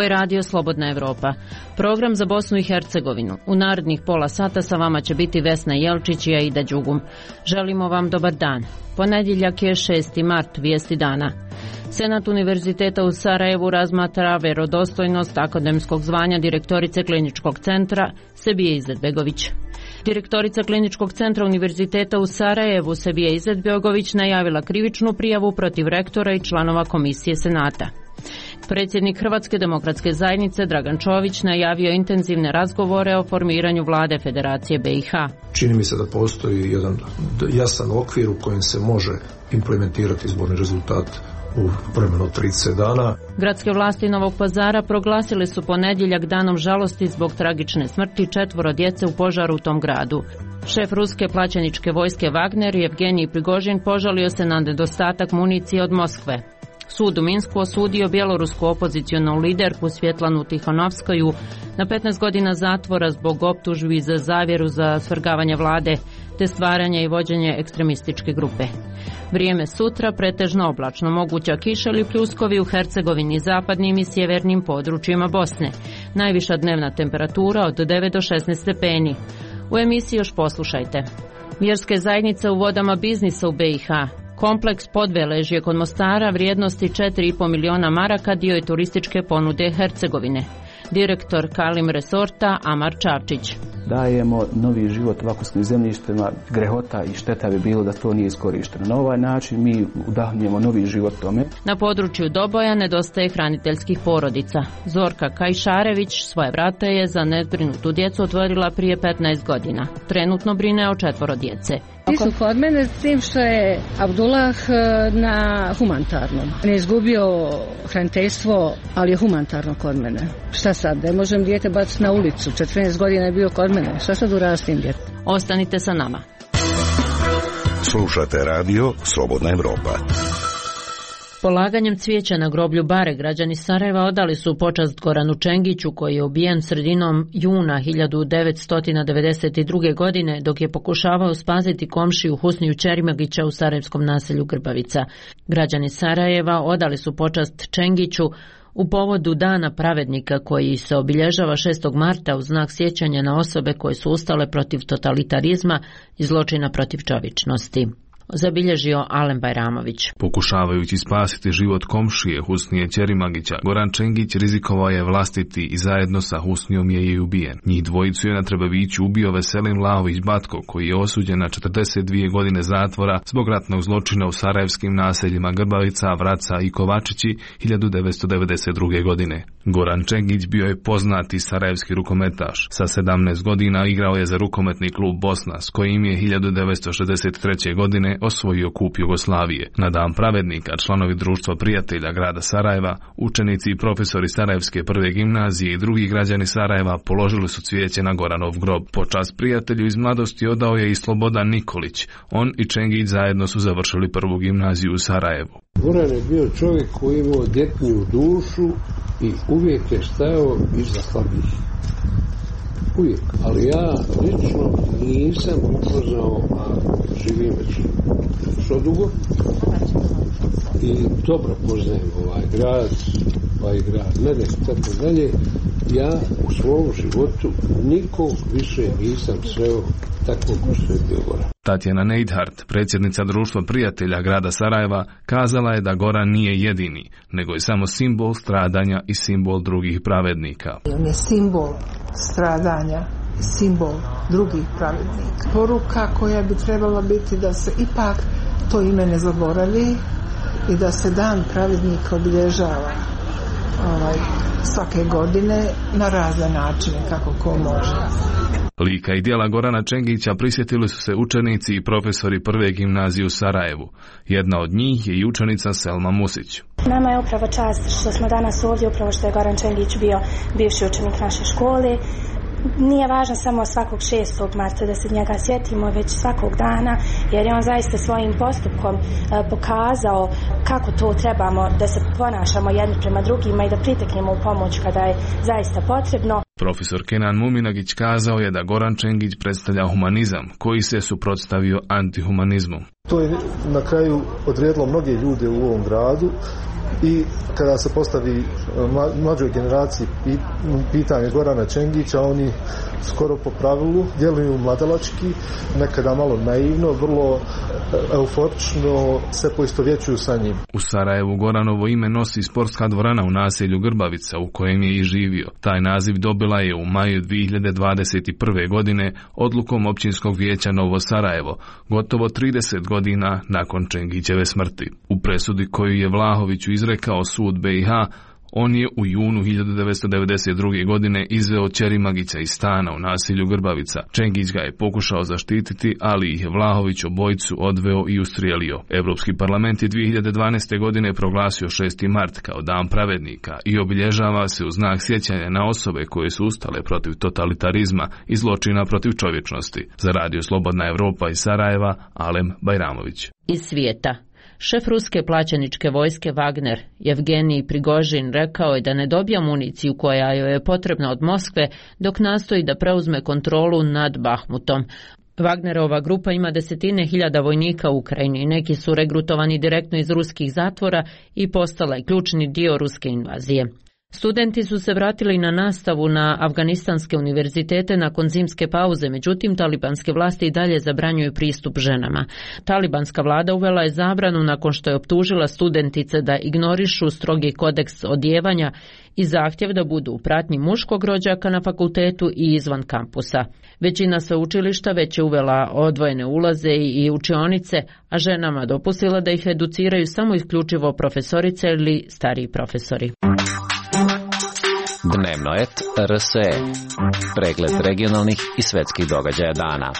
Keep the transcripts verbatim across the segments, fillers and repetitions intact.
Ovo je radio Slobodna Evropa. Program za Bosnu i Hercegovinu. U narednih pola sata sa vama će biti Vesna Jelčić i Aida Đugum. Želimo vam dobar dan. Ponedjeljak je šesti mart, vijesti dana. Senat Univerziteta u Sarajevu razmatra vjerodostojnost akademskog zvanja direktorice Kliničkog centra Sebije Izetbegović. Direktorica Kliničkog centra Univerziteta u Sarajevu Sebije Izetbegović najavila krivičnu prijavu protiv rektora i članova komisije Senata. Predsjednik Hrvatske demokratske zajednice Dragan Čović najavio intenzivne razgovore o formiranju vlade Federacije B i H. Čini mi se da postoji jedan jasan okvir u kojem se može implementirati izborni rezultat u vremenu od trideset dana. Gradske vlasti Novog Pazara proglasili su ponedjeljak danom žalosti zbog tragične smrti četvoro djece u požaru u tom gradu. Šef ruske plaćeničke vojske Wagner Jevgenij Prigožin požalio se na nedostatak municije od Moskve. Sud u Minsku osudio bjelorusku opozicionu liderku Svjetlanu Tihanovskaju na petnaest godina zatvora zbog optužbi za zavjeru za svrgavanje vlade te stvaranje i vođenje ekstremističke grupe. Vrijeme sutra pretežno oblačno, moguća kiša ili pljuskovi u Hercegovini, zapadnim i sjevernim područjima Bosne. Najviša dnevna temperatura od devet do šesnaest stepeni. U emisiji još poslušajte. Vjerske zajednice u vodama biznisa u B i H. Kompleks Podveležje kod Mostara vrijednosti četiri i pol miliona maraka dio je turističke ponude Hercegovine. Direktor Kalim Resorta Amar Čavčić. Dajemo novi život ovakvim zemljištima, grehota i šteta bi bilo da to nije iskorišteno. Na ovaj način mi udahnjemo novi život tome. Na području Doboja nedostaje hraniteljskih porodica. Zorka Kajšarević svoje vrata je za nezbrinutu djecu otvorila prije petnaest godina. Trenutno brine o četvoro djece. Ti su kod mene s tim što je Abdullah na humanitarnom. Ne izgubio hraniteljstvo, ali je humanitarno kod mene. Šta sad, ne možem dijete baciti na ulicu. četrnaest godina je bio kod mene. Šta sad uradi s tim djetetom? Ostanite sa nama. Slušate radio Slobodna Evropa. Polaganjem cvijeća na groblju Bare građani Sarajeva odali su počast Goranu Čengiću koji je ubijen sredinom juna hiljadu devetsto devedeset druge. godine dok je pokušavao spasiti komšiju Husniju Čerimagića u sarajevskom naselju Grbavica. Građani Sarajeva odali su počast Čengiću u povodu Dana pravednika koji se obilježava šestog marta u znak sjećanja na osobe koje su ustale protiv totalitarizma i zločina protiv čovječnosti. Zabilježio Alen Bajramović. Pokušavajući spasiti život komšije Husnije Čerimagića, Goran Čengić rizikovao je vlastiti i zajedno sa Husnijom je i ubijen. Njih dvojicu je na Trebaviću ubio Veselin Laović Batko, koji je osuđen na četrdeset dvije godine zatvora zbog ratnog zločina u sarajevskim naseljima Grbavica, Vraca i Kovačići hiljadu devetsto devedeset druge. godine. Goran Čengić bio je poznati sarajevski rukometaš. Sa sedamnaest godina igrao je za rukometni klub Bosna, s kojim je hiljadu devetsto šezdeset treće. godine osvojio kup Jugoslavije. Na Dan pravednika članovi Društva prijatelja grada Sarajeva, učenici i profesori Sarajevske prve gimnazije i drugi građani Sarajeva položili su cvijeće na Goranov grob. Počast prijatelju iz mladosti odao je i Slobodan Nikolić. On i Čengić zajedno su završili prvu gimnaziju u Sarajevu. Goran je bio čovjek koji imao djetnju dušu i uvijek je stajao iza slabih. Uvijek. Ali ja lično nisam upoznao, a živim već što dugo i dobro poznajem ovaj grad, ovaj grad, mene, tako dalje. Ja u svom životu nikog više nisam sreo tako ko što je bio Goran. Tatjana Neidhardt, predsjednica Društva prijatelja grada Sarajeva, kazala je da Goran nije jedini, nego je samo simbol stradanja i simbol drugih pravednika. On je simbol stradanja i simbol drugih pravednika. Poruka koja bi trebala biti da se ipak to ime ne zaboravi i da se Dan pravednika obilježava ovaj, svake godine na razne načine kako ko može. Lika i djela Gorana Čengića prisjetili su se učenici i profesori prve gimnazije u Sarajevu. Jedna od njih je i učenica Selma Musić. Nama je upravo čast što smo danas ovdje, upravo što je Goran Čengić bio bivši učenik naše škole. Nije važno samo svakog šestog marta da se njega sjetimo, već svakog dana, jer je on zaista svojim postupkom pokazao kako to trebamo da se ponašamo jedni prema drugima i da priteknemo u pomoć kada je zaista potrebno. Profesor Kenan Muminagić kazao je da Goran Čengić predstavlja humanizam koji se suprotstavio antihumanizmu. To je na kraju odredilo mnoge ljude u ovom gradu i kada se postavi mlađoj generaciji pitanje Gorana Čengića, oni skoro po pravilu djeluju mladalački, nekada malo naivno, vrlo euforično se poistovjećuju sa njim. U Sarajevu Goranovo ime nosi sportska dvorana u naselju Grbavica u kojem je i živio. Taj naziv dobila je u maju dvije hiljade dvadeset prve. godine odlukom općinskog vijeća Novo Sarajevo, gotovo trideset godina nakon Čengićeve smrti. U presudi koju je Vlahoviću izrekao sud B i H, on je u junu hiljadu devetsto devedeset druge. godine izveo Čerimagića iz stana u naselju Grbavica. Čengić ga je pokušao zaštititi, ali ih je Vlahović obojicu odveo i ustrijelio. Europski parlament je dvije hiljade dvanaeste. godine proglasio šesti mart kao dan pravednika i obilježava se u znak sjećanja na osobe koje su ustale protiv totalitarizma i zločina protiv čovječnosti. Za Radio Slobodna Evropa iz Sarajeva, Alem Bajramović. Iz svijeta. Šef ruske plaćeničke vojske Wagner, Evgenij Prigožin, rekao je da ne dobija municiju koja joj je potrebna od Moskve dok nastoji da preuzme kontrolu nad Bahmutom. Wagnerova grupa ima desetine hiljada vojnika u Ukrajini, neki su regrutovani direktno iz ruskih zatvora i postala je ključni dio ruske invazije. Studenti su se vratili na nastavu na afganistanske univerzitete nakon zimske pauze, međutim talibanske vlasti i dalje zabranjuju pristup ženama. Talibanska vlada uvela je zabranu nakon što je optužila studentice da ignorišu strogi kodeks odijevanja i zahtjev da budu u pratnji muškog rođaka na fakultetu i izvan kampusa. Većina sveučilišta već je uvela odvojene ulaze i učionice, a ženama dopustila da ih educiraju samo isključivo profesorice ili stariji profesori. Dnevno et R S E. Pregled regionalnih i svetskih događaja dana.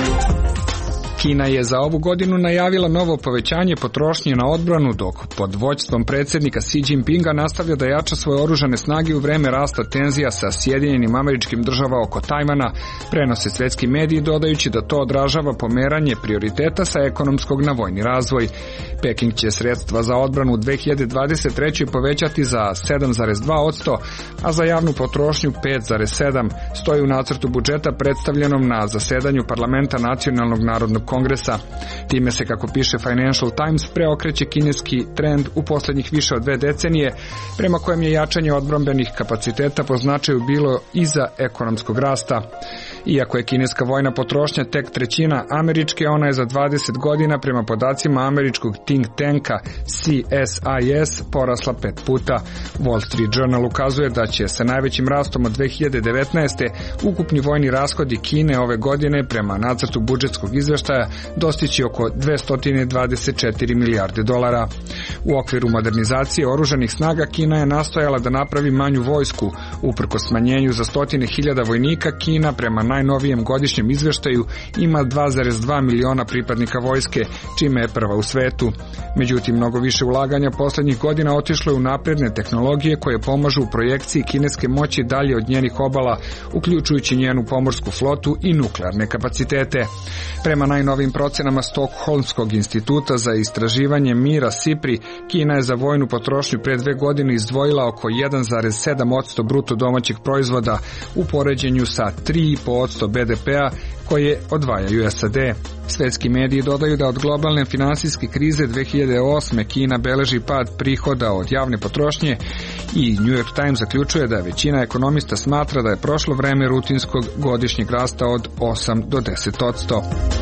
Kina je za ovu godinu najavila novo povećanje potrošnje na odbranu, dok pod vođstvom predsjednika Xi Jinpinga nastavlja da jača svoje oružane snage u vreme rasta tenzija sa Sjedinjenim Američkim Državama oko Tajvana, prenose svjetski mediji dodajući da to odražava pomeranje prioriteta sa ekonomskog na vojni razvoj. Peking će sredstva za odbranu u dvije hiljade dvadeset trećoj povećati za sedam zarez dva posto, a za javnu potrošnju pet zarez sedam posto, stoji u nacrtu budžeta predstavljenom na zasedanju Parlamenta Nacionalnog narodnog kongresa. Time se, kako piše Financial Times, preokreće kineski trend u posljednjih više od dve decenije, prema kojem je jačanje odbrambenih kapaciteta po značaju bilo iza ekonomskog rasta. Iako je kineska vojna potrošnja tek trećina američke, ona je za dvadeset godina prema podacima američkog think tanka C S I S porasla pet puta. Wall Street Journal ukazuje da će sa najvećim rastom od dvije hiljade devetnaeste. ukupni vojni rashodi Kine ove godine prema nacrtu budžetskog izvještaja dostići oko dvesta dvadeset četiri milijarde dolara. U okviru modernizacije oružanih snaga Kina je nastojala da napravi manju vojsku. Uprkos smanjenju za stotine hiljada vojnika, Kina prema najnovijem godišnjem izvještaju ima dva zarez dva miliona pripadnika vojske, čime je prva u svetu. Međutim, mnogo više ulaganja posljednjih godina otišlo je u napredne tehnologije koje pomažu u projekciji kineske moći dalje od njenih obala, uključujući njenu pomorsku flotu i nuklearne kapacitete. Prema najnovim procenama Stokholmskog instituta za istraživanje mira SIPRI, Kina je za vojnu potrošnju pre dve godine izdvojila oko jedan zarez sedam posto bruto domaćeg proizvoda u poređenju sa tri zarez pet posto B D P-a koje odvajaju S A D. Svetski mediji dodaju da od globalne finansijske krize dve hiljade osme. Kina beleži pad prihoda od javne potrošnje i New York Times zaključuje da većina ekonomista smatra da je prošlo vreme rutinskog godišnjeg rasta od osam do deset posto.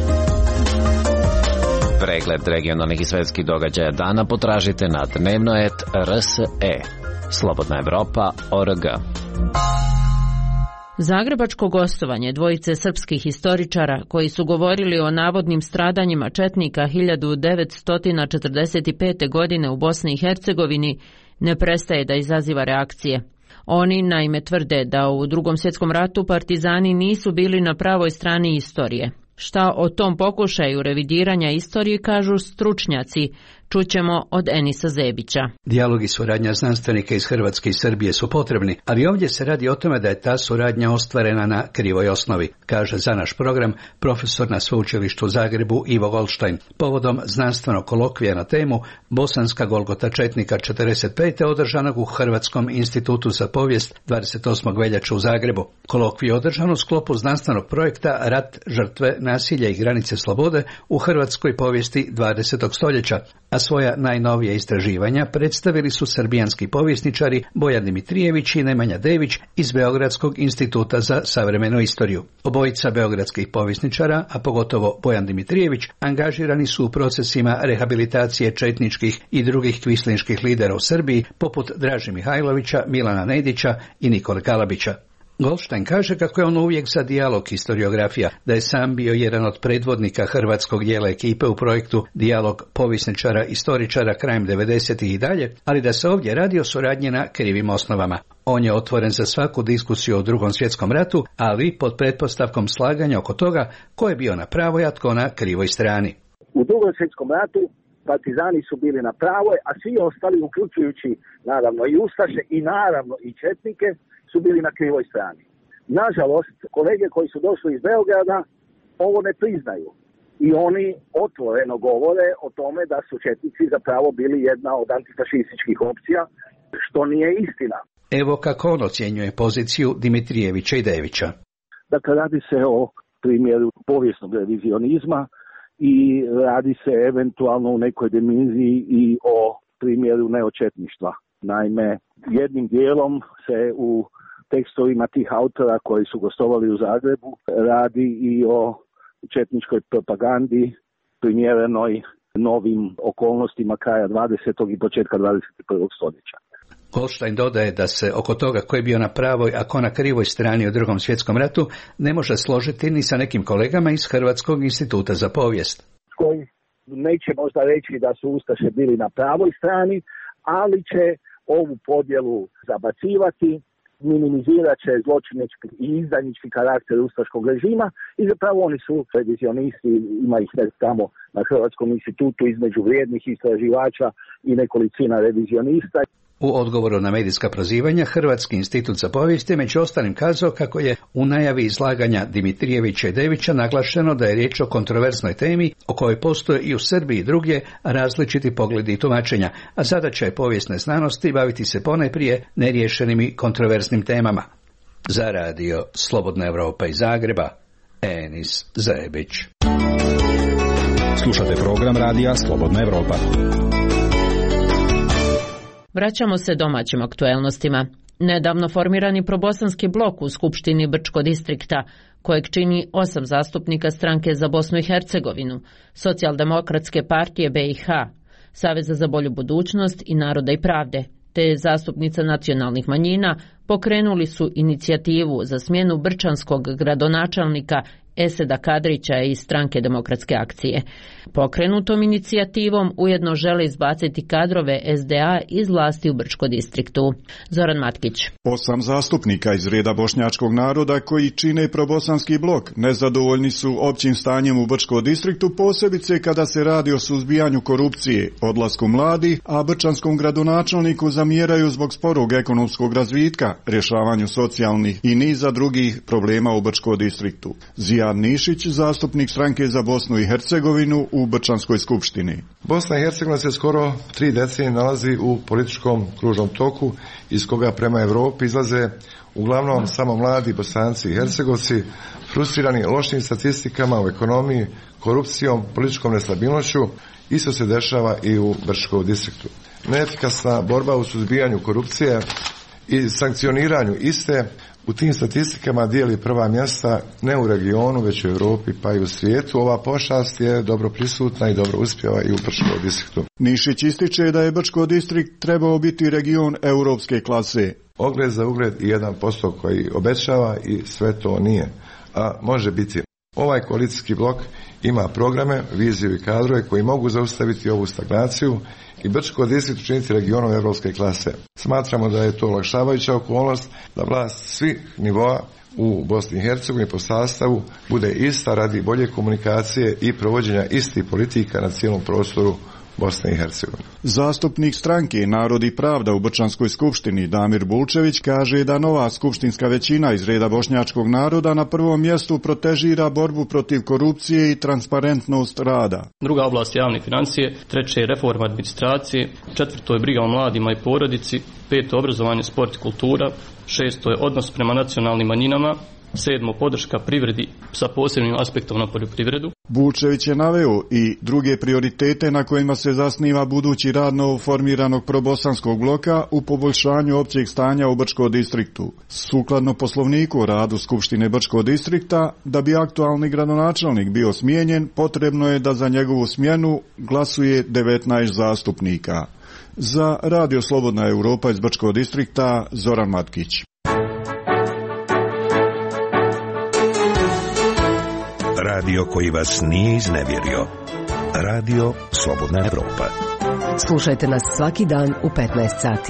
Pregled regionalnih i svetskih događaja dana potražite na dnevno et R S E. Slobodna Evropa O R G. Zagrebačko gostovanje dvojice srpskih historičara koji su govorili o navodnim stradanjima četnika hiljadu devetsto četrdeset pete. godine u Bosni i Hercegovini ne prestaje da izaziva reakcije. Oni naime tvrde da u Drugom svjetskom ratu partizani nisu bili na pravoj strani istorije. Šta o tom pokušaju revidiranja istorije kažu stručnjaci, Čućemo od Enisa Zebića. Dijalog i suradnja znanstvenika iz Hrvatske i Srbije su potrebni, ali ovdje se radi o tome da je ta suradnja ostvarena na krivoj osnovi, kaže za naš program profesor na Sveučilištu u Zagrebu Ivo Goldstein, povodom znanstvenog kolokvija na temu Bosanska Golgota četnika četrdeset pete održanog u Hrvatskom institutu za povijest dvadeset osmog veljače u Zagrebu. Kolokvij je održan u sklopu znanstvenog projekta Rat, žrtve, nasilja i granice slobode u hrvatskoj povijesti dvadesetog stoljeća, a svoja najnovija istraživanja predstavili su srbijanski povjesničari Bojan Dimitrijević i Nemanja Dević iz Beogradskog instituta za savremenu istoriju. Obojica beogradskih povjesničara, a pogotovo Bojan Dimitrijević, angažirani su u procesima rehabilitacije četničkih i drugih kvislinških lidera u Srbiji, poput Draže Mihajlovića, Milana Nedića i Nikole Kalabića. Goldstein kaže kako je on uvijek za dijalog historiografija, da je sam bio jedan od predvodnika hrvatskog dijela ekipe u projektu Dijalog povjesničara istoričara krajem devedesetih i dalje, ali da se ovdje radi o suradnji na krivim osnovama. On je otvoren za svaku diskusiju o Drugom svjetskom ratu, ali pod pretpostavkom slaganja oko toga ko je bio na pravoj, a tko na krivoj strani. U Drugom svjetskom ratu partizani su bili na pravoj, a svi ostali, uključujući naravno i ustaše i naravno i četnike, su bili na krivoj strani. Nažalost, kolege koji su došli iz Beograda ovo ne priznaju i oni otvoreno govore o tome da su četnici zapravo bili jedna od antifašističkih opcija, što nije istina. Evo kako on ocjenjuje poziciju Dimitrijevića i Devića. Dakle, radi se o primjeru povijesnog revizionizma i radi se eventualno u nekoj dimenziji i o primjeru neočetništva. Naime, jednim dijelom se u tekstovima tih autora koji su gostovali u Zagrebu radi i o četničkoj propagandi primjerenoj novim okolnostima kraja dvadesetog i početka dvadeset prvog stoljeća. Goldstein dodaje da se oko toga ko je bio na pravoj, a ko na krivoj strani u Drugom svjetskom ratu ne može složiti ni sa nekim kolegama iz Hrvatskog instituta za povijest. Koji neće možda reći da su ustaše bili na pravoj strani, ali će ovu podjelu zabacivati, minimizirat će zločinički i izdajnički karakter ustaškog režima i zapravo oni su revizionisti, ima ih tamo na Hrvatskom institutu između vrijednih istraživača i nekolicina revizionista. U odgovoru na medijska prozivanja, Hrvatski institut za povijest je među ostalim kazao kako je u najavi izlaganja Dimitrijevića i Devića naglašeno da je riječ o kontroverznoj temi o kojoj postoje i u Srbiji i drugdje različiti pogledi i tumačenja, a zadaća je povijesne znanosti baviti se ponajprije neriješenim i kontroverznim temama. Za radio Slobodna Evropa iz Zagreba, Enis Zebić. Slušate program radija Slobodna Evropa. Vraćamo se domaćim aktuelnostima. Nedavno formirani probosanski blok u Skupštini Brčko distrikta, kojeg čini osam zastupnika Stranke za Bosnu i Hercegovinu, Socijaldemokratske partije B i H, Saveza za bolju budućnost i Naroda i pravde, te zastupnica nacionalnih manjina, pokrenuli su inicijativu za smjenu brčanskog gradonačelnika Eseda Kadrića iz Stranke demokratske akcije. Pokrenutom inicijativom ujedno žele izbaciti kadrove S D A iz vlasti u Brčko distriktu. Zoran Matkić. Osam zastupnika iz reda bošnjačkog naroda koji čine probosanski blok nezadovoljni su općim stanjem u Brčko distriktu, posebice kada se radi o suzbijanju korupcije, odlasku mladih, a brčanskom gradonačelniku zamjeraju zbog sporog ekonomskog razvitka, rješavanju socijalnih i niza drugih problema u Brčko distriktu. Zijan Nišić, zastupnik Stranke za Bosnu i Hercegovinu u Brčanskoj skupštini. Bosna i Hercegovina se skoro tri decenije nalazi u političkom kružnom toku iz koga prema Europi izlaze uglavnom samo mladi Bosanci i Hercegovci, frustrirani lošim statistikama u ekonomiji, korupcijom, političkom nestabilnošću. Isto se dešava i u Brčkom distriktu. Neefikasna borba u suzbijanju korupcije i sankcioniranju iste u tim statistikama dijeli prva mjesta ne u regionu, već u Europi pa i u svijetu. Ova pošast je dobro prisutna i dobro uspjeva i u Brčkom distriktu. Nišić ističe da je Brčko distrikt trebao biti region europske klase. Ogled za ugled i jedan posto koji obećava i sve to nije, a može biti. Ovaj koalicijski blok ima programe, viziju i kadrove koji mogu zaustaviti ovu stagnaciju i Brčko distrikt učiniti regionom europske klase. Smatramo da je to olakšavajuća okolnost da vlast svih nivoa u Bosni i Hercegovini po sastavu bude ista radi bolje komunikacije i provođenja istih politika na cijelom prostoru Bosne i Hercegovine. Zastupnik stranke Narod i pravda u Brčanskoj skupštini Damir Bulčević kaže da nova skupštinska većina iz reda bošnjačkog naroda na prvom mjestu protežira borbu protiv korupcije i transparentnost rada. Druga oblast je javne financije, treće je reforma administracije, četvrto je briga o mladima i porodici, peto obrazovanje, sport i kultura, šesto je odnos prema nacionalnim manjinama, sedmo podrška privredi sa posebnim aspektom na poljoprivredu. Bulčević je naveo i druge prioritete na kojima se zasniva budući rad novoformiranog probosanskog bloka u poboljšanju općeg stanja u Brčkom distriktu. Sukladno poslovniku o radu Skupštine Brčkog distrikta, da bi aktualni gradonačelnik bio smijenjen, potrebno je da za njegovu smjenu glasuje devetnaest zastupnika. Za Radio Slobodna Europa iz Brčkog distrikta Zoran Matkić. Radio koji vas nije iznevjerio. Radio Slobodna Evropa. Slušajte nas svaki dan u petnaest sati.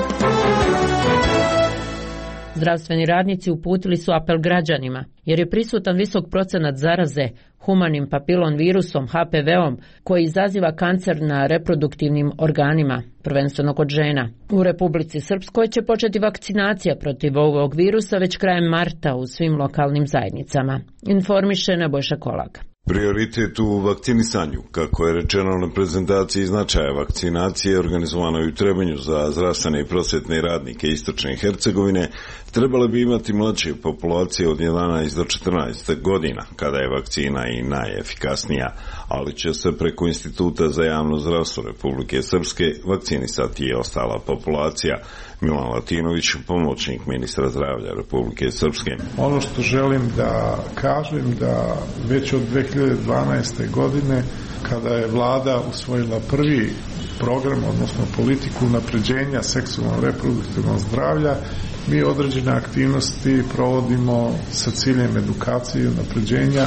Zdravstveni radnici uputili su apel građanima, jer je prisutan visok procenat zaraze humanim papilon virusom H P V-om koji izaziva kancer na reproduktivnim organima, prvenstveno kod žena. U Republici Srpskoj će početi vakcinacija protiv ovog virusa već krajem marta u svim lokalnim zajednicama. Informiše Nebojša Kolak. Prioritet u vakcinisanju, kako je rečeno na prezentaciji značaja vakcinacije organizovanoj u Trebinju za zdravstvene i prosvjetne radnike Istočne Hercegovine, trebale bi imati mlađe populacije od jedanaest do četrnaest godina, kada je vakcina i najefikasnija, ali će se preko Instituta za javno zdravstvo Republike Srpske vakcinisati i ostala populacija. Milan Latinović, pomoćnik ministra zdravlja Republike Srpske. Ono što želim da kažem da već od dve hiljade dvanaeste. godine, kada je vlada usvojila prvi program, odnosno politiku unapređenja seksualno reproduktivnog zdravlja, mi određene aktivnosti provodimo sa ciljem edukacije i unapređenja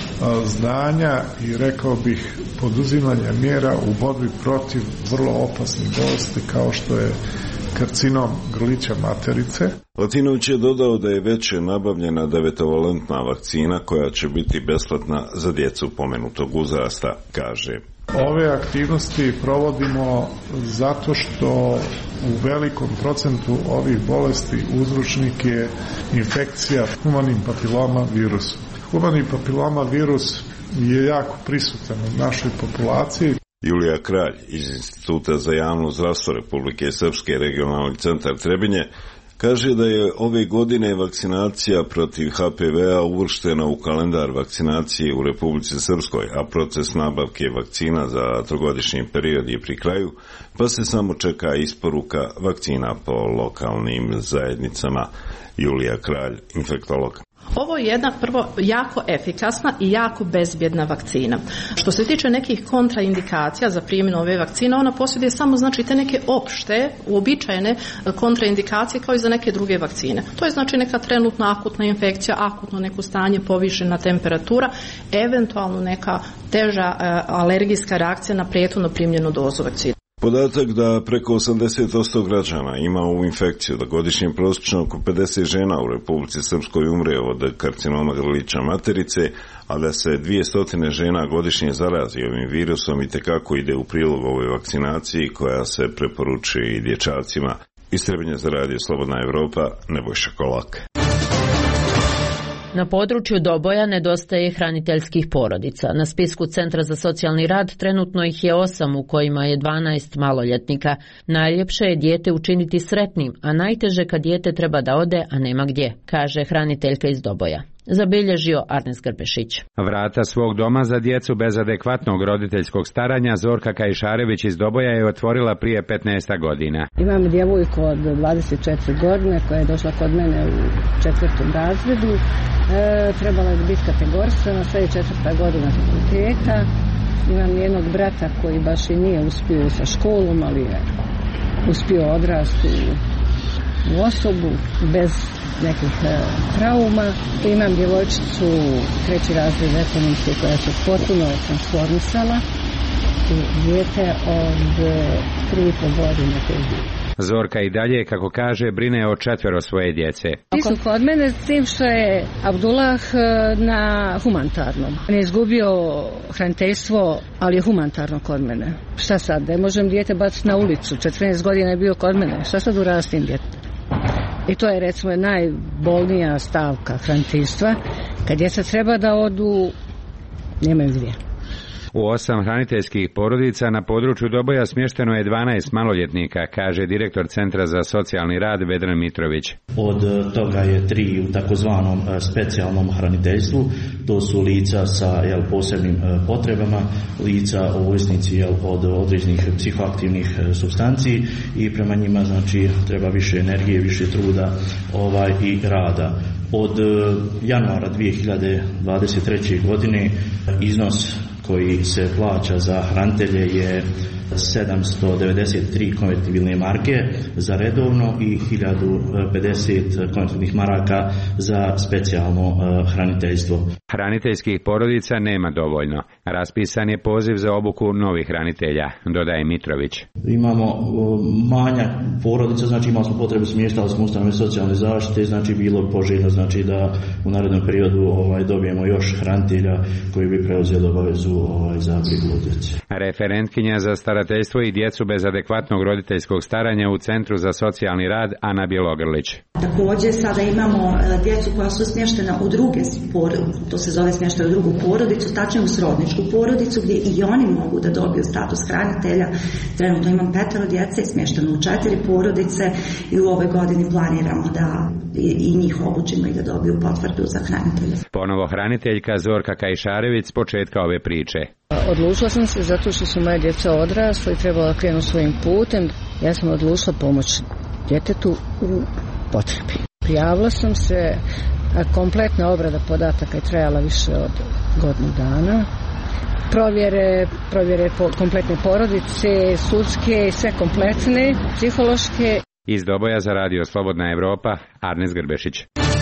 znanja i rekao bih poduzimanja mjera u borbi protiv vrlo opasnih bolesti kao što je karcinom grlića materice. Latinović je dodao da je već nabavljena devetovalentna vakcina koja će biti besplatna za djecu pomenutog uzrasta, kaže. Ove aktivnosti provodimo zato što u velikom procentu ovih bolesti uzročnik je infekcija humanim papiloma virusom. Humani papiloma virus je jako prisutan u našoj populaciji. Julija Kralj iz Instituta za javno zdravstvo Republike Srpske regionalni centar Trebinje kaže da je ove godine vakcinacija protiv H P V-a uvrštena u kalendar vakcinacije u Republici Srpskoj, a proces nabavke vakcina za trogodišnji period je pri kraju, pa se samo čeka isporuka vakcina po lokalnim zajednicama. Julija Kralj, infektolog. Ovo je jedna prvo jako efikasna i jako bezbjedna vakcina. Što se tiče nekih kontraindikacija za primjenu ove vakcine, ona posjeduje samo znači te neke opšte, uobičajene kontraindikacije kao i za neke druge vakcine. To je znači neka trenutna akutna infekcija, akutno neko stanje, povišena temperatura, eventualno neka teža alergijska reakcija na prethodno primljenu dozu vakcine. Podatak da preko osamdeset posto građana ima ovu infekciju, da godišnje prosječno oko pedeset žena u Republici Srpskoj umre od karcinoma grlića materice, a da se dvjesto žena godišnje zarazi ovim virusom i tekako ide u prilog ovoj vakcinaciji koja se preporučuje i dječacima. Iz Trebinja za Radio Slobodna Evropa, Nebojša Kolak. Na području Doboja nedostaje hraniteljskih porodica. Na spisku Centra za socijalni rad trenutno ih je osam u kojima je dvanaest maloljetnika. Najljepše je dijete učiniti sretnim, a najteže kad dijete treba da ode, a nema gdje, kaže hraniteljka iz Doboja. Zabilježio Arnes Grbešić. Vrata svog doma za djecu bez adekvatnog roditeljskog staranja Zorka Kajšarević iz Doboja je otvorila prije petnaest godina. Imam djevojku od dvadeset četiri godine koja je došla kod mene u četvrtom razredu. E, trebala je biti kategorisana, sad je četvrta godina fakulteta. Imam jednog brata koji baš i nije uspio sa školom, ali je uspio odrasti u osobu bez nekih e, trauma. Imam djevojčicu treći razred ekonomske koja se potpuno transformisala i dijete od tri i po godine. Zorka i dalje, kako kaže, brine o četvero svoje djece. Ti su kod mene s tim što je Abdullah na humanitarnom. On je izgubio hraniteljstvo, ali je humanitarno kod mene. Šta sad, ne možem dijete baciti na ulicu, četrnaest godina je bio kod mene, šta sad uradi s tim djetetom? I to je recimo najbolnija stavka hraniteljstva, kad djeca treba da odu, nemaju gdje. U osam hraniteljskih porodica na području Doboja smješteno je dvanaest maloljetnika, kaže direktor Centra za socijalni rad Vedran Mitrović. Od toga je tri u takozvanom specijalnom hraniteljstvu, to su lica sa jel, posebnim potrebama, lica ovisnici jel, od određenih psihoaktivnih supstanci i prema njima znači treba više energije, više truda ovaj, i rada. Od januara dvije hiljade dvadeset treće. godine iznos koji se plaća za hranitelje je sedamsto devedeset tri konvertibilne marke za redovno i hiljadu pedeset konvertibilnih maraka za specijalno hraniteljstvo. Hraniteljskih porodica nema dovoljno. Raspisan je poziv za obuku novih hranitelja, dodaje Mitrović. Imamo manjak porodica, znači imali smo potrebu smještali smo ustanove socijalne zaštite, znači bilo poželjno znači da u narednom periodu ovaj, dobijemo još hranitelja koji bi preuzeli obavezu ovaj, za brigu o djeci. Referentkinja za starateljstvo i djecu bez adekvatnog roditeljskog staranja u Centru za socijalni rad Ana Bjelogrlić. Također sada imamo djecu koja su smještena u druge porodice, to se zove smještaj u drugu porodicu, tačnije u srodničku porodicu gdje i oni mogu da dobiju status hranitelja. Trenutno imam petero djece smješteno u četiri porodice i u ovoj godini planiramo da i, i njih obučimo i da dobiju potvrdu za hranitelja. Ponovo hraniteljka Zorka Kajšarević s početka ove priče. Odlučila sam se zato što su moje djeca odrasla i trebala krenu svojim putem. Ja sam odlučila pomoći djetetu u potrebi. Prijavila sam se, a kompletna obrada podataka je trajala više od godinu dana. Provjere, provjere po kompletne porodice, sudske, sve kompletne, psihološke. Iz Doboja za radio Slobodna Evropa, Arnes Grbešić.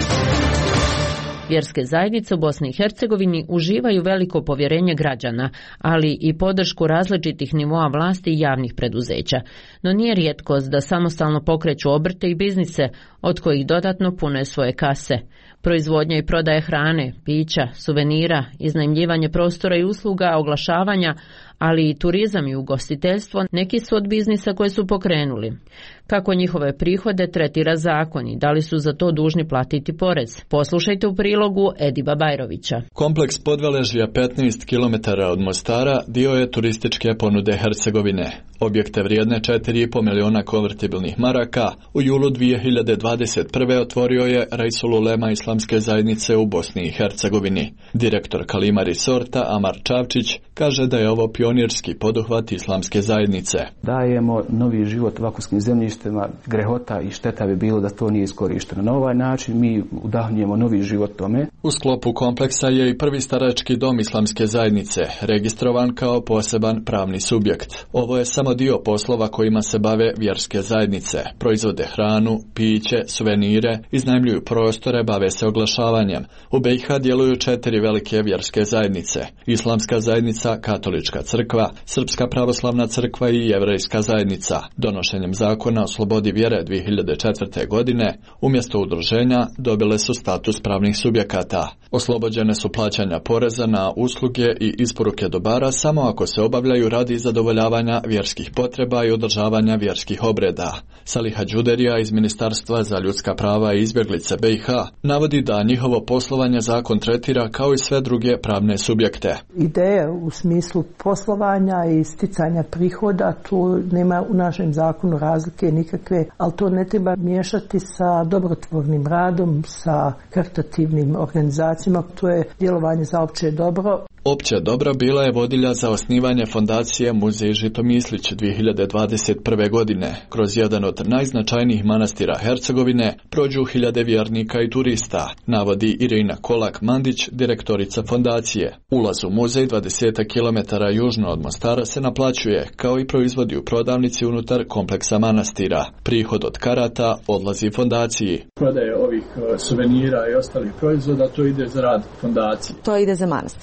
Vjerske zajednice u Bosni i Hercegovini uživaju veliko povjerenje građana, ali i podršku različitih nivoa vlasti i javnih preduzeća. No nije rijetkost da samostalno pokreću obrte i biznise, od kojih dodatno pune svoje kase. Proizvodnja i prodaje hrane, pića, suvenira, iznajmljivanje prostora i usluga, oglašavanja, ali i turizam i ugostiteljstvo neki su od biznisa koje su pokrenuli. Kako njihove prihode tretira zakon i da li su za to dužni platiti porez? Poslušajte u prilogu Ediba Bajrovića. Kompleks Podvaležija petnaest kilometara od Mostara dio je turističke ponude Hercegovine. Objekte vrijedne četiri i po miliona konvertibilnih maraka u julu dvije hiljade dvadeset prve. otvorio je Raisul Ulema Islamske zajednice u Bosni i Hercegovini. Direktor Kalima Resorta Amar Čavčić kaže da je ovo pionirski poduhvat Islamske zajednice. Dajemo novi život vakufskim zemljištima, grehota i šteta bi bilo da to nije iskorišteno. Na ovaj način mi udahnjujemo novi život tome. U sklopu kompleksa je i prvi starački dom Islamske zajednice, registrovan kao poseban pravni subjekt. Ovo je samo dio poslova kojima se bave vjerske zajednice. Proizvode hranu, piće, suvenire, iznajmljuju prostore, bave se oglašavanjem. U B i H djeluju četiri velike vjerske zajednice. Islamska zajednica, Katolička crkva, Srpska pravoslavna crkva i Jevrejska zajednica. Donošenjem zakona o slobodi vjere dvije hiljade četvrte. godine, umjesto udruženja, dobile su status pravnih subjekata. Oslobođene su plaćanja poreza na usluge i isporuke dobara samo ako se obavljaju radi zadovoljavanja vjerskih potreba i održavanja vjerskih obreda. Saliha Đuderija iz Ministarstva za ljudska prava i izbjeglice B i H navodi da njihovo poslovanje zakon tretira kao i sve druge pravne subjekte. Ideja u smislu poslovanja i sticanja prihoda, tu nema u našem zakonu razlike nikakve, ali to ne treba miješati sa dobrotvornim radom, sa karitativnim organizacijama, to je djelovanje za opće dobro. Opće dobro bila je vodilja za osnivanje fondacije Muzej Žitomislić dvije hiljade dvadeset prve. godine. Kroz jedan od najznačajnijih manastira Hercegovine prođu hiljade vjernika i turista, navodi Irina Kolak-Mandić, direktorica fondacije. Ulaz u muzej dvadeset kilometara južno od Mostara se naplaćuje, kao i proizvodi u prodavnici unutar kompleksa manastira. Prihod od karata odlazi fondaciji. Prodaje ovih suvenira i ostalih proizvoda, to ide za rad fondacije. To ide za manastir, to nije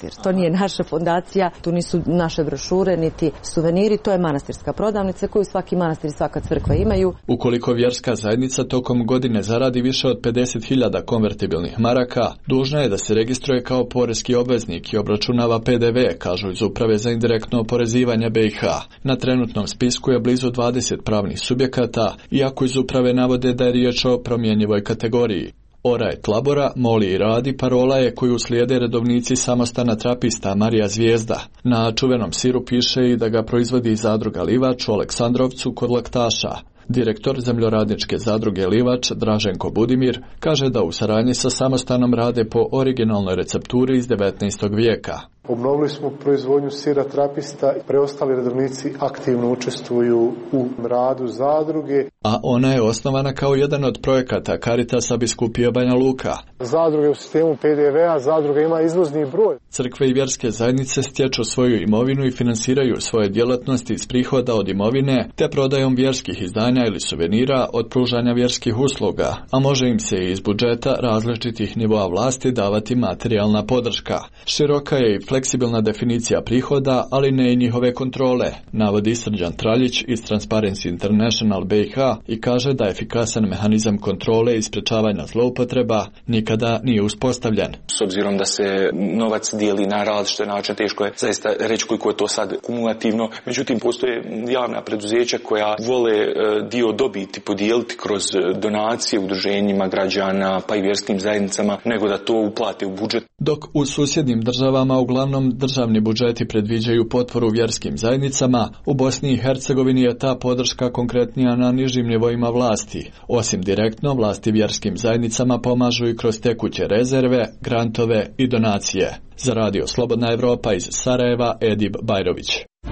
naša fondacija, tu nisu naše brošure niti suveniri, to je manastirska prodavnica koju svaki manastir i svaka crkva imaju. Ukoliko vjerska zajednica tokom godine zaradi više od pedeset hiljada konvertibilnih maraka, dužna je da se registruje kao poreski obveznik i obračunava P D V, kažu iz Uprave za indirektno oporezivanje B i H. Na trenutnom spisku je blizu dvadeset pravnih subjekata, iako iz Uprave navode da je riječ o promjenjivoj kategoriji. Oraj Tlabora, Moli i Radi parola je koju slijede redovnici samostana trapista Marija Zvijezda. Na čuvenom siru piše i da ga proizvodi zadruga Livač u Aleksandrovcu kod Laktaša. Direktor zemljoradničke zadruge Livač, Draženko Budimir, kaže da u saradnji sa samostanom rade po originalnoj recepturi iz devetnaestog vijeka. Obnovili smo proizvodnju sira trapista i preostali redovnici aktivno učestvuju u radu zadruge. A ona je osnovana kao jedan od projekata Caritasa biskupije Banja Luka. Zadruge u sistemu P D V-a, zadruga ima izvozni broj. Crkve i vjerske zajednice stječu svoju imovinu i finansiraju svoje djelatnosti iz prihoda od imovine, te prodajom vjerskih izdanja ili suvenira od pružanja vjerskih usluga, a može im se iz budžeta različitih nivoa vlasti davati materijalna podrška. Široka je i fleksibilna definicija prihoda, ali ne i njihove kontrole, navodi Srđan Traljić iz Transparency International B i H i kaže da efikasan mehanizam kontrole i sprečavanja zloupotreba nikada nije uspostavljen. S obzirom da se novac dijeli na različite načine, teško je zaista reći koliko je to sad kumulativno, međutim postoje javna preduzeća koja vole dio dobiti podijeliti kroz donacije udruženjima građana pa i vjerskim zajednicama nego da to uplate u budžet. Dok u susjednim državama uglavnom državni budžeti predviđaju potporu vjerskim zajednicama, u Bosni i Hercegovini je ta podrška konkretnija na nižim nivoima vlasti. Osim direktno, vlasti vjerskim zajednicama pomažu i kroz tekuće rezerve, grantove i donacije. Za Radio Slobodna Evropa iz Sarajeva, Edib Bajrović.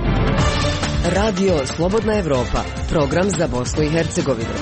Radio Slobodna Evropa, program za Bosnu i Hercegovinu.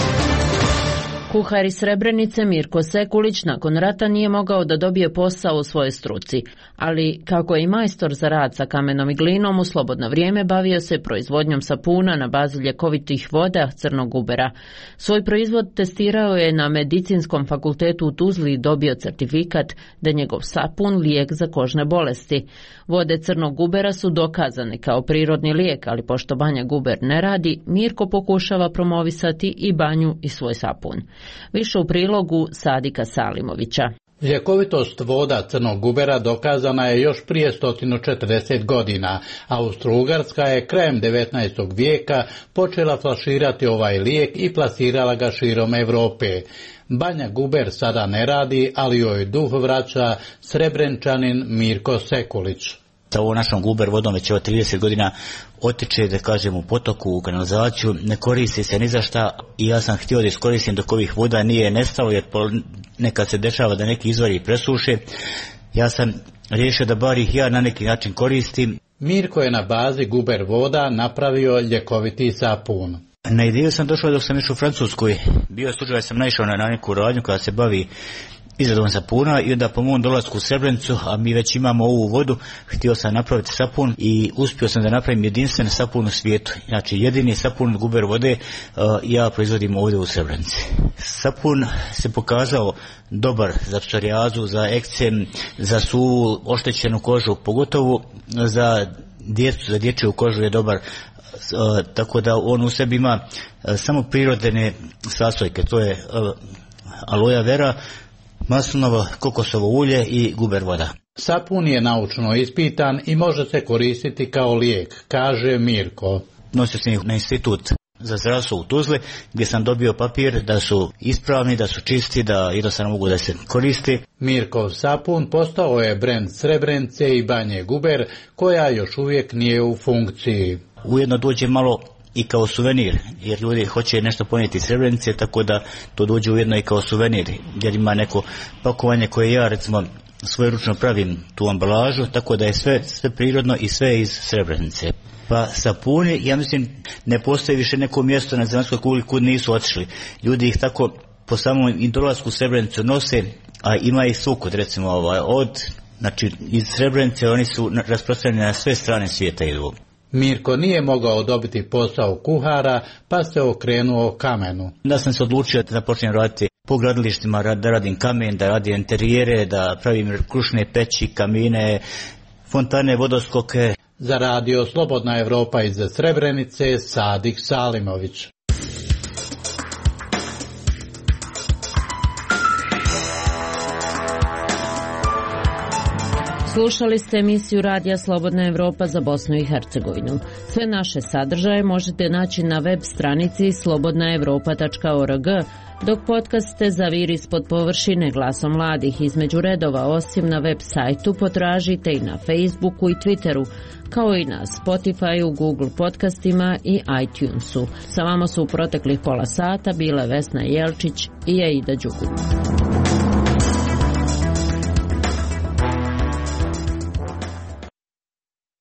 Kuhar iz Srebrenice Mirko Sekulić nakon rata nije mogao da dobije posao u svojoj struci, ali kako je i majstor za rad sa kamenom i glinom, u slobodno vrijeme bavio se proizvodnjom sapuna na bazi ljekovitih voda crnog gubera. Svoj proizvod testirao je na Medicinskom fakultetu u Tuzli i dobio certifikat da je njegov sapun lijek za kožne bolesti. Vode crnog gubera su dokazane kao prirodni lijek, ali pošto Banja Guber ne radi, Mirko pokušava promovisati i banju i svoj sapun. Više u prilogu Sadika Salimovića. Ljekovitost voda crnog gubera dokazana je još prije sto četrdeset godina. Austro-Ugarska je krajem devetnaestog vijeka počela flaširati ovaj lijek i plasirala ga širom Europe. Banja Guber sada ne radi, ali joj duh vraća Srebrenčanin Mirko Sekulić. Sa ovom našom guber vodom već trideset godina otiče, da kažem, u potoku, u kanalizaciju, ne koristi se ni za šta i ja sam htio da iskoristim dok ovih voda nije nestalo, jer nekad se dešava da neki izvori presuše. Ja sam riješio da bar ih ja na neki način koristim. Mirko je na bazi guber voda napravio ljekoviti sapun. Na ideju sam došao dok sam išao u Francuskoj. Bio slučaj sam naišao na neku radnju koja se bavi izradom sapuna i onda po mom dolasku u Srebrenicu, a mi već imamo ovu vodu, htio sam napraviti sapun i uspio sam da napravim jedinstven sapun u svijetu. Znači jedini sapun od guber vode uh, ja proizvodim ovdje u Srebrenici. Sapun se pokazao dobar za psorijazu, za ekcem, za suvu oštećenu kožu, pogotovo za djecu, za dječju kožu je dobar. Uh, tako da on u sebi ima uh, samo prirodne sastojke, to je uh, aloe vera, maslinovo, kokosovo ulje i guber voda. Sapun je naučno ispitan i može se koristiti kao lijek, kaže Mirko. Nosio sam ih na institut za zdravstvo u Tuzli, gdje sam dobio papir da su ispravni, da su čisti, da jednostavno mogu da se koristi. Mirkov sapun postao je brend Srebrenice i Banje Guber, koja još uvijek nije u funkciji. Ujedno dođe malo i kao suvenir, jer ljudi hoće nešto ponijeti iz Srebrenice, tako da to dođe ujedno i kao suvenir, jer ima neko pakovanje koje ja recimo svojeručno pravim tu ambalažu, tako da je sve, sve prirodno i sve iz Srebrenice. Pa sapuni, ja mislim, ne postoji više neko mjesto na zemaljskoj kugli kud nisu otišli. Ljudi ih tako po samom dolasku u Srebrenicu nose, a ima ih svukod, recimo ovaj, od, znači iz Srebrenice oni su rasprostranjeni na sve strane svijeta idu. Mirko nije mogao dobiti posao kuhara, pa se okrenuo kamenu. Da sam se odlučio da počnem raditi po gradilištima, da radim kamen, da radim interijere, da pravim krušne peći, kamine, fontane, vodoskoke. Za radio Slobodna Evropa iz Srebrenice, Sadik Salimović. Slušali ste emisiju Radija Slobodna Evropa za Bosnu i Hercegovinu. Sve naše sadržaje možete naći na web stranici slobodna evropa tačka org, dok podcaste Zaviri ispod površine glasom mladih između redova, osim na web sajtu, potražite i na Facebooku i Twitteru, kao i na Spotifyu, Google podcastima i iTunesu. Sa vama su u proteklih pola sata bile Vesna Jelčić i Aida Đukup.